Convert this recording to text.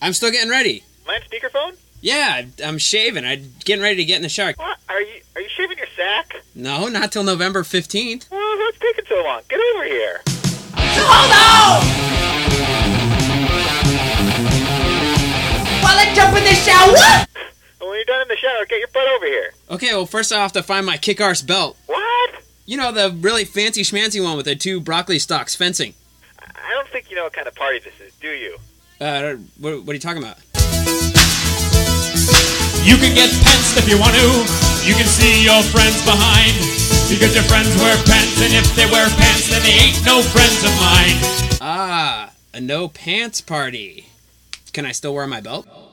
I'm still getting ready. Am I on speakerphone? Yeah, I'm shaving. I'm getting ready to get in the shower. What? Are you shaving your sack? No, not till November 15th. Well, what's taking so long? Get over here. Hold on! While I jump in the shower? When you're done in the shower, get your butt over here. Okay, well, first I have to find my kick-arse belt. What? You know, the really fancy schmancy one with the 2 broccoli stalks fencing. I don't think you know what kind of party this is, do you? What are you talking about? You can get pants if you want to. You can see your friends behind. Because your friends wear pants, and if they wear pants, then they ain't no friends of mine. Ah, a no pants party. Can I still wear my belt?